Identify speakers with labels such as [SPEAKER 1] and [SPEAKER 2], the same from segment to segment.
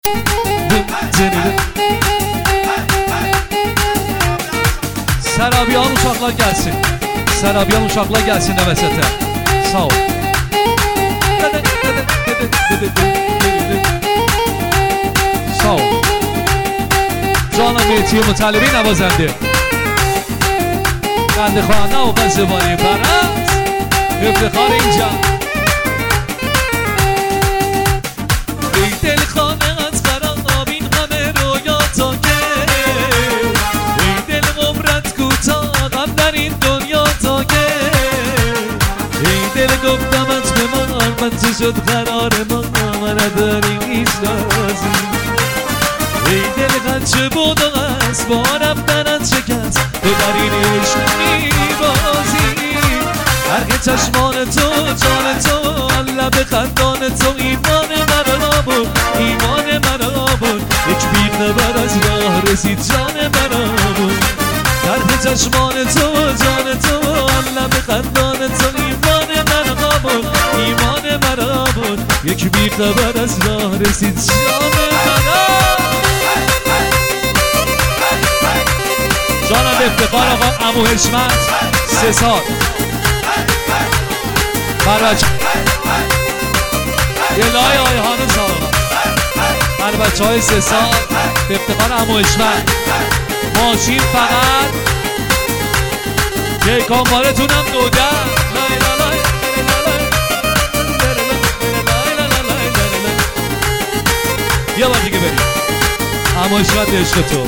[SPEAKER 1] Sərabyan uşaqlar gəlsin. Sərabyan uşaqlar gəlsin nəvəsətə. Sağ ol. Sağ ol. جانم میتی مطلبی نوازنده قند خانه و قصبانی پرست افتخار اینجا ای دل خانه از خراب این همه رویاتا که ای دل عمرت کوتاه غم در این دنیا تا که ای دل گفتمت به من چه شد قرار ما نداریم هیچ رازی ای دل قنچه بود و از با رفتنت شکست تو در این عشق میبازی هرگه چشمان تو جان تو لب خندان تو ایمان مرا بود ایمان مرا بود یک بیخبر از راه رسید جان مرا بود هرگه چشمان تو جان تو لب خندان تو ایمان مرا بود ایمان مرا بود یک بیخبر از راه رسید جان مرا. جانم افتخار آقا عمو حشمت 3 سال بر یه لای آیهان سال بر بچه های 3 سال به افتخار عمو حشمت ماشین فقط یه کامبارتونم دوده یه بار دیگه بریم عمو حشمت به عشق تو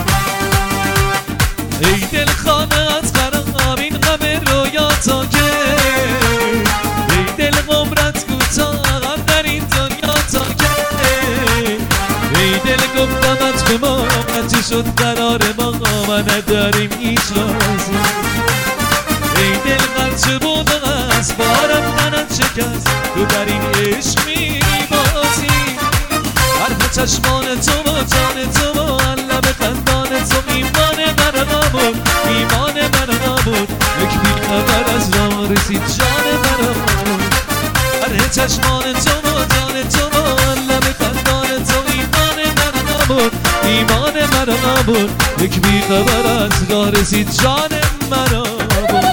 [SPEAKER 1] ای دل خانه از خراب این غم رویاتا که ای دل عمرت کوتاه غم در این دنیا تا که ای دل گفتمت به ما چه شد قرار ما نداریم هیچ رازی ای دل قنچه بود و از بارم منت شکست تو در این عشق میبازی حرف چشمان تو و جان تو و لب خندان تو ایمان مرا بود ایمان مرا بود یک بیخبر از راه رسید جان مرا بود حرف چشمان تو و جان تو و لب خندان تو ایمان مرا بود ایمان مرا بود یک بیخبر از راه رسید جان مرا بود.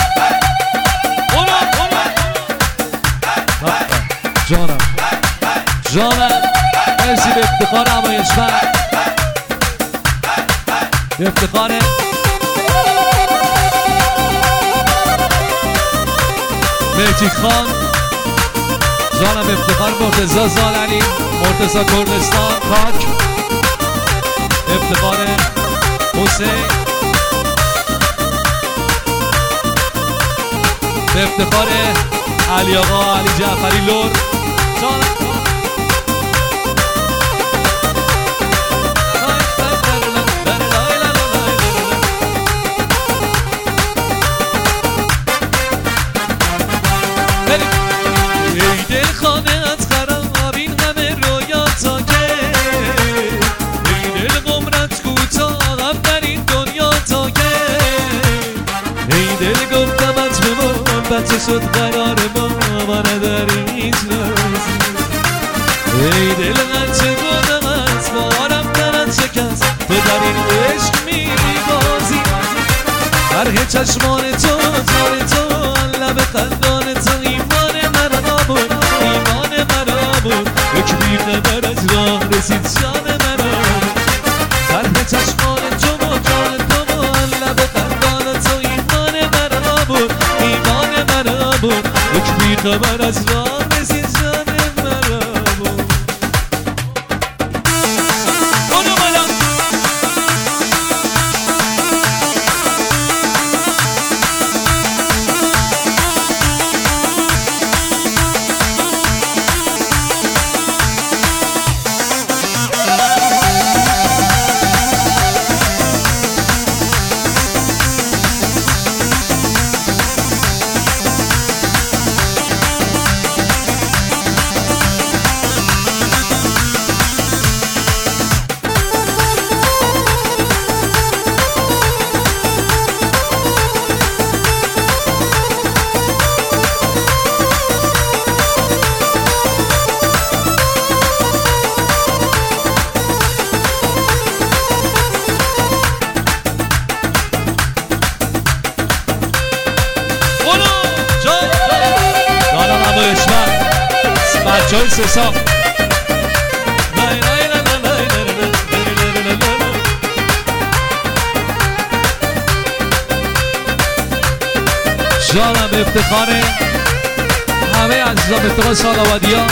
[SPEAKER 1] جانم جانم مرسی به افتخار عمو حشمت به افتخار مهدی خان جانم به افتخار مرتضی زالعلی مرتضی کردستان پاک به افتخار حسین به افتخار علی آقا علی جعفری لور جانم ای دل خانه از خراب این همه رویاتا که ای دل عمرت کوتاه غم در این دنیا تا که ای دل گفتمت به ما بچه شد قرار ما نداریم هیچ رازی ای دل قنچه بودم از با رفتنت شکست تو در این عشق میبازی هرگه چشمان تو جان تو لب خندان تو ایمان مرا بود ایمان مرا بود یک بیخبر از راه رسید جان مرا هرگه چشمان تو جان تو لب خندان تو ایمان مرا بود ایمان مرا بود یک بیخبر از راه رسید جان مرا بود. بچه های سسا جانم به افتخار همه عزیزان، به افتخار سالابادی ها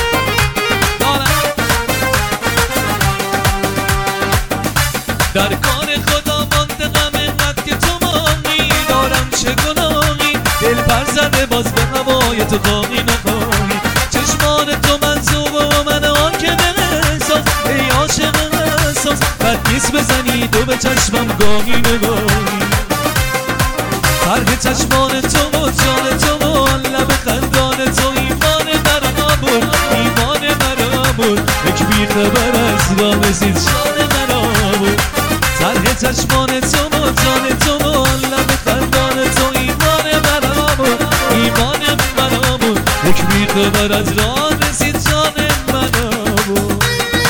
[SPEAKER 1] در کار خدا مانده غم قد که تو مانی، دارم چه گناهی دل پر زده باز به هوای تو خواهی نخواهی. چشمان تو منصوب و من آن که احساس ای عاشق احساس، بد نیست بزنی تو به چشمم گاهی نگاهی. فرق چشمان تو و جان تو و لب خندان تو ایمان مرا بود، ایمان مرا بود. یک بی خبر از راه رسید شان مرا بود. فرق چشمان تو و جان تو و لب خندان تو ایمان مرا بود، ایمان مرا بود. یک بی خبر از راه رسید شان مرا بود.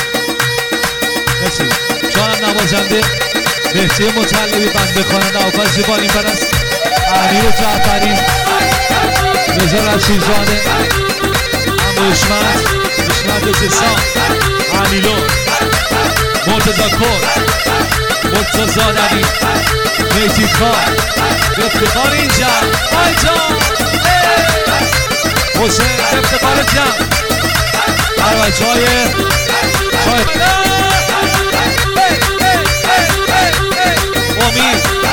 [SPEAKER 1] مرسی. جانم نوازنده مهدی مطلبی، بنده خواننده آفاز زیبانی پرست، امیر جعفری، رضا رشیدزاده، عمو حشمت سسان، امیلو، مرتضی کور، مرتضی علی، مهدی کار، به افتخار اینجا آی جان حسین، به افتخار جمع برای چای امید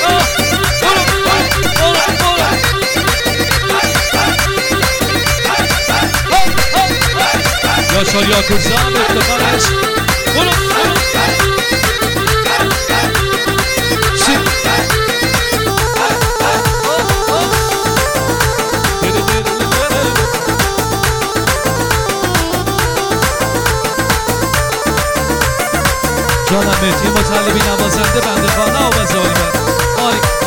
[SPEAKER 1] یاشار یاکوزا، به افتخارش برو جانم مهدی مطلبی نوازنده، بنده خانه آواز آریمه